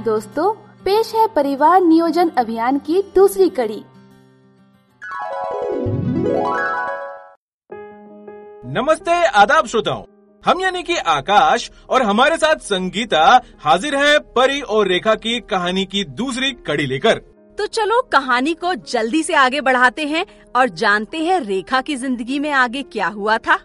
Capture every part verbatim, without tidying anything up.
दोस्तों, पेश है परिवार नियोजन अभियान की दूसरी कड़ी। नमस्ते आदाब श्रोताओं, हम यानी कि आकाश और हमारे साथ संगीता हाजिर हैं परी और रेखा की कहानी की दूसरी कड़ी लेकर। तो चलो कहानी को जल्दी से आगे बढ़ाते हैं और जानते हैं रेखा की जिंदगी में आगे क्या हुआ था।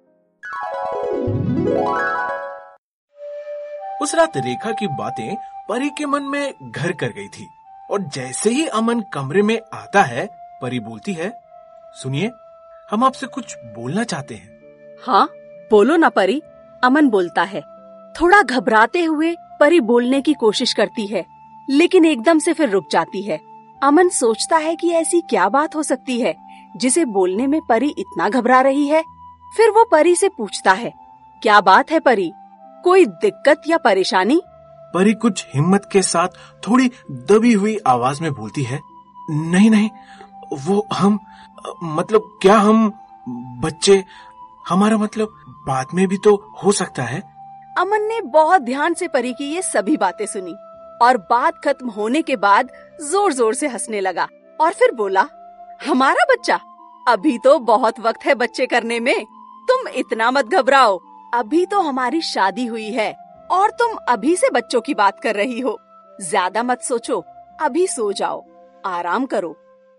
उस रात रेखा की बातें परी के मन में घर कर गई थी और जैसे ही अमन कमरे में आता है, परी बोलती है, सुनिए, हम आपसे कुछ बोलना चाहते हैं। हाँ, बोलो ना परी, अमन बोलता है। थोड़ा घबराते हुए परी बोलने की कोशिश करती है, लेकिन एकदम से फिर रुक जाती है। अमन सोचता है कि ऐसी क्या बात हो सकती है जिसे बोलने में परी इतना घबरा रही है। फिर वो परी से पूछता है, क्या बात है परी, कोई दिक्कत या परेशानी? परी कुछ हिम्मत के साथ थोड़ी दबी हुई आवाज में बोलती है, नहीं नहीं, वो हम मतलब क्या हम बच्चे, हमारा मतलब बाद में भी तो हो सकता है। अमन ने बहुत ध्यान से परी की ये सभी बातें सुनी और बात खत्म होने के बाद जोर जोर से हंसने लगा और फिर बोला, हमारा बच्चा? अभी तो बहुत वक्त है बच्चे करने में, तुम इतना मत घबराओ। अभी तो हमारी शादी हुई है और तुम अभी से बच्चों की बात कर रही हो। ज्यादा मत सोचो, अभी सो जाओ, आराम करो।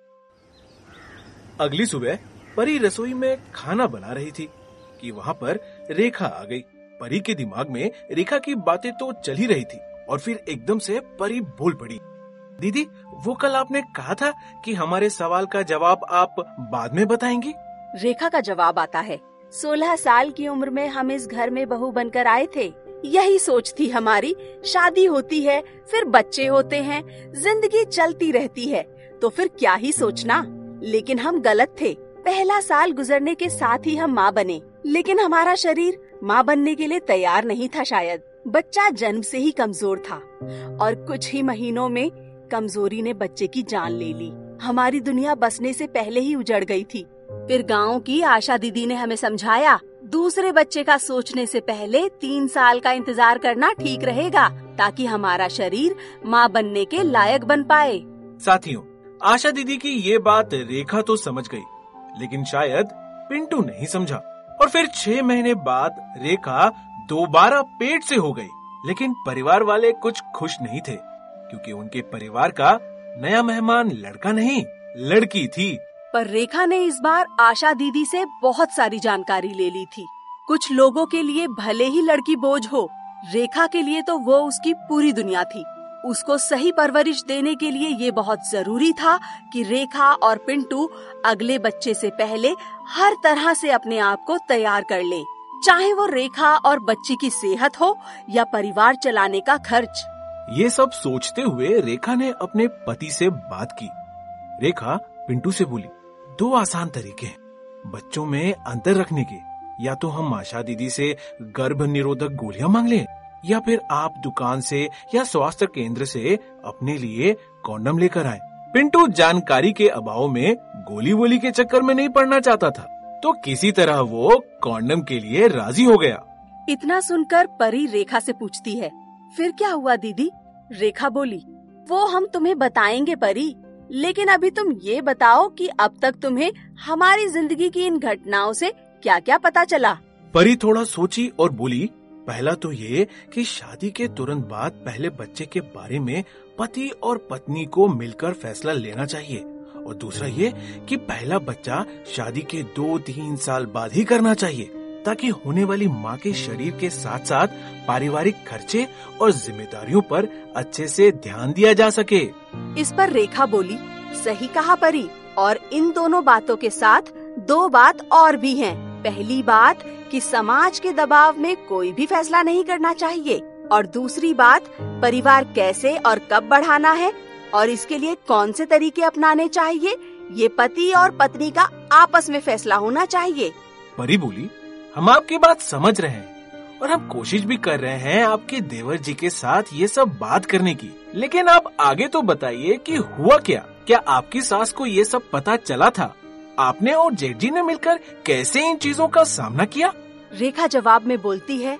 अगली सुबह परी रसोई में खाना बना रही थी कि वहाँ पर रेखा आ गई। परी के दिमाग में रेखा की बातें तो चल ही रही थी और फिर एकदम से परी बोल पड़ी, दीदी, वो कल आपने कहा था कि हमारे सवाल का जवाब आप बाद में बताएंगी। रेखा का जवाब आता है, सोलह साल की उम्र में हम इस घर में बहू बनकर आए थे। यही सोच थी हमारी, शादी होती है, फिर बच्चे होते हैं, जिंदगी चलती रहती है, तो फिर क्या ही सोचना। लेकिन हम गलत थे। पहला साल गुजरने के साथ ही हम माँ बने, लेकिन हमारा शरीर माँ बनने के लिए तैयार नहीं था शायद। बच्चा जन्म से ही कमजोर था और कुछ ही महीनों में कमजोरी ने बच्चे की जान ले ली। हमारी दुनिया बसने से पहले ही उजड़ गई थी। फिर गाँव की आशा दीदी ने हमें समझाया, दूसरे बच्चे का सोचने से पहले तीन साल का इंतजार करना ठीक रहेगा, ताकि हमारा शरीर माँ बनने के लायक बन पाए। साथियों, आशा दीदी की ये बात रेखा तो समझ गई, लेकिन शायद पिंटू नहीं समझा और फिर छह महीने बाद रेखा दोबारा पेट से हो गई। लेकिन परिवार वाले कुछ खुश नहीं थे, क्योंकि उनके परिवार का नया मेहमान लड़का नहीं, लड़की थी। पर रेखा ने इस बार आशा दीदी से बहुत सारी जानकारी ले ली थी। कुछ लोगों के लिए भले ही लड़की बोझ हो, रेखा के लिए तो वो उसकी पूरी दुनिया थी। उसको सही परवरिश देने के लिए ये बहुत जरूरी था कि रेखा और पिंटू अगले बच्चे से पहले हर तरह से अपने आप को तैयार कर ले, चाहे वो रेखा और बच्ची की सेहत हो या परिवार चलाने का खर्च। ये सब सोचते हुए रेखा ने अपने पति से बात की। रेखा पिंटू से बोली, दो आसान तरीके हैं बच्चों में अंतर रखने के, या तो हम आशा दीदी से गर्भ निरोधक गोलियां मांग लें, या फिर आप दुकान से या स्वास्थ्य केंद्र से अपने लिए कॉन्डम लेकर आए। पिंटू जानकारी के अभाव में गोली वोली के चक्कर में नहीं पड़ना चाहता था, तो किसी तरह वो कॉन्डम के लिए राजी हो गया। इतना सुनकर परी रेखा से पूछती है, फिर क्या हुआ दीदी? रेखा बोली, वो हम तुम्हें बताएंगे परी, लेकिन अभी तुम ये बताओ कि अब तक तुम्हें हमारी जिंदगी की इन घटनाओं से क्या क्या पता चला? परी थोड़ा सोची और बोली, पहला तो ये कि शादी के तुरंत बाद पहले बच्चे के बारे में पति और पत्नी को मिलकर फैसला लेना चाहिए, और दूसरा ये कि पहला बच्चा शादी के दो तीन साल बाद ही करना चाहिए, ताकि होने वाली माँ के शरीर के साथ साथ पारिवारिक खर्चे और जिम्मेदारियों पर अच्छे से ध्यान दिया जा सके। इस पर रेखा बोली, सही कहा परी, और इन दोनों बातों के साथ दो बात और भी हैं। पहली बात कि समाज के दबाव में कोई भी फैसला नहीं करना चाहिए, और दूसरी बात परिवार कैसे और कब बढ़ाना है और इसके लिए कौन से तरीके अपनाने चाहिए, ये पति और पत्नी का आपस में फैसला होना चाहिए। परी बोली, हम आपकी बात समझ रहे हैं और हम कोशिश भी कर रहे हैं आपके देवर जी के साथ ये सब बात करने की, लेकिन आप आगे तो बताइए कि हुआ क्या? क्या आपकी सास को ये सब पता चला था? आपने और जेठ जी ने मिलकर कैसे इन चीजों का सामना किया? रेखा जवाब में बोलती है,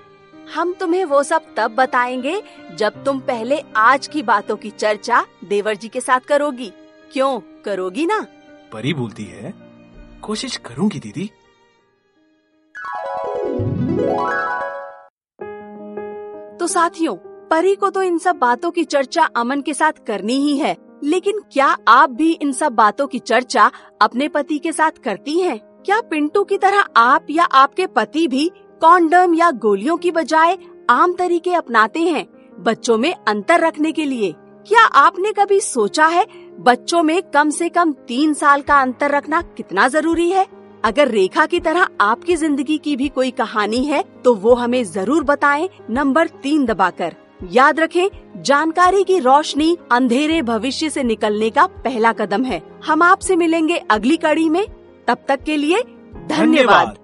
हम तुम्हें वो सब तब बताएंगे जब तुम पहले आज की बातों की चर्चा देवर जी के साथ करोगी। क्यों, करोगी ना? परी बोलती है, कोशिश करूंगी दीदी। तो साथियों, परी को तो इन सब बातों की चर्चा अमन के साथ करनी ही है, लेकिन क्या आप भी इन सब बातों की चर्चा अपने पति के साथ करती हैं? क्या पिंटू की तरह आप या आपके पति भी कॉन्डम या गोलियों की बजाय आम तरीके अपनाते हैं बच्चों में अंतर रखने के लिए? क्या आपने कभी सोचा है बच्चों में कम से कम तीन साल का अंतर रखना कितना जरूरी है? अगर रेखा की तरह आपकी जिंदगी की भी कोई कहानी है तो वो हमें जरूर बताएं नंबर तीन दबाकर। याद रखें, जानकारी की रोशनी अंधेरे भविष्य से निकलने का पहला कदम है। हम आपसे मिलेंगे अगली कड़ी में। तब तक के लिए धन्यवाद।